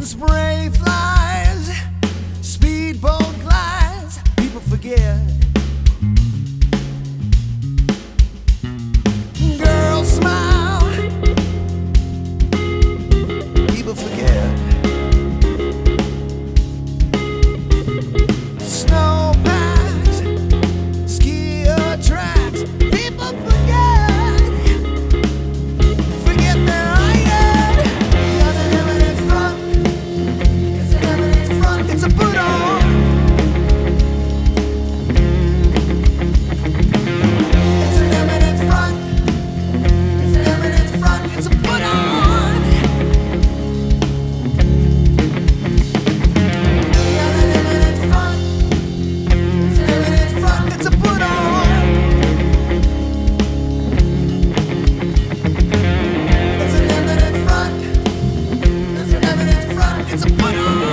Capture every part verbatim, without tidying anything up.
Spray flies, speedboat glides, people forget. Girls smile, people forget. Snow packs, skier tracks, people forget. Forget their iron. Got an evidence front. It's an evidence front. It's a put on. It's an evidence front. It's an evidence front. It's a put on. Got an evidence front. It's an evidence front. It's a put on. It's an evidence front. It's an evidence front. It's a put on.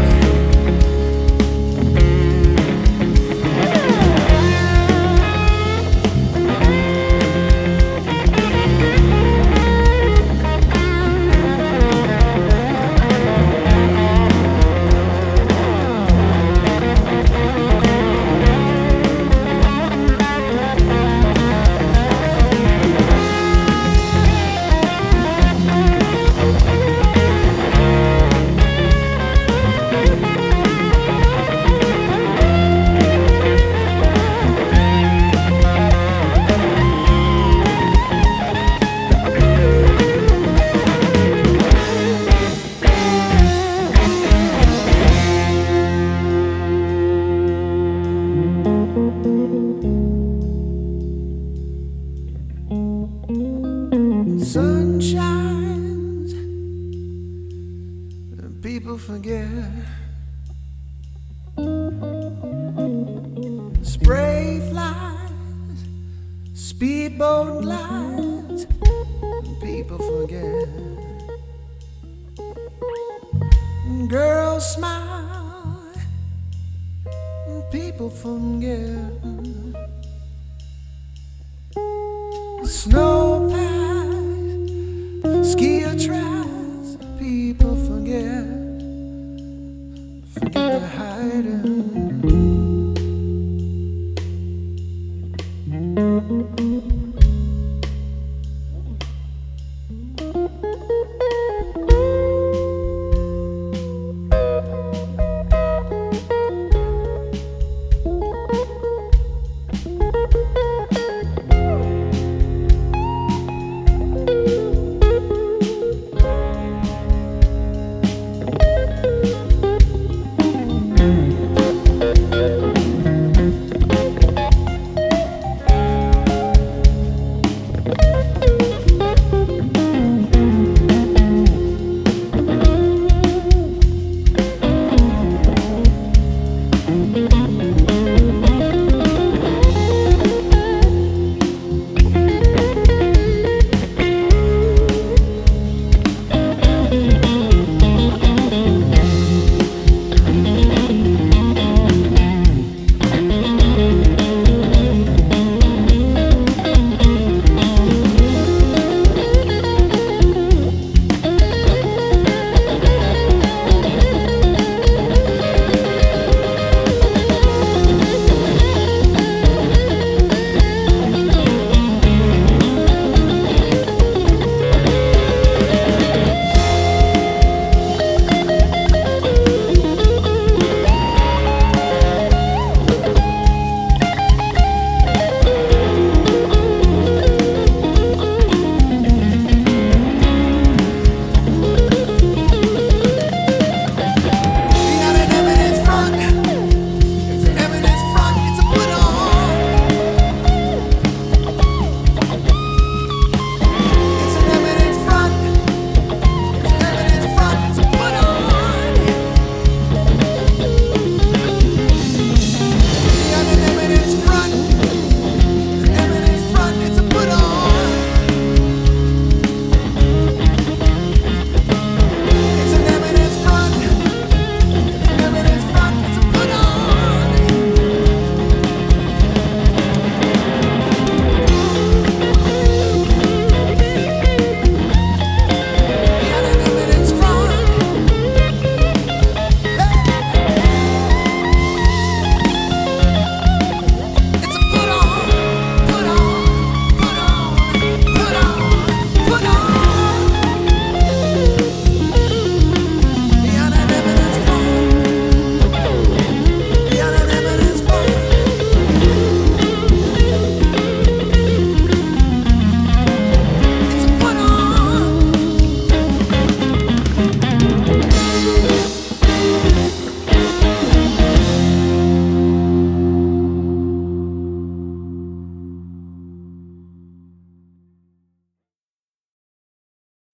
Sun shines and people forget. Spray flies, speedboat glides, and people forget. Girls smile and people forget. Snow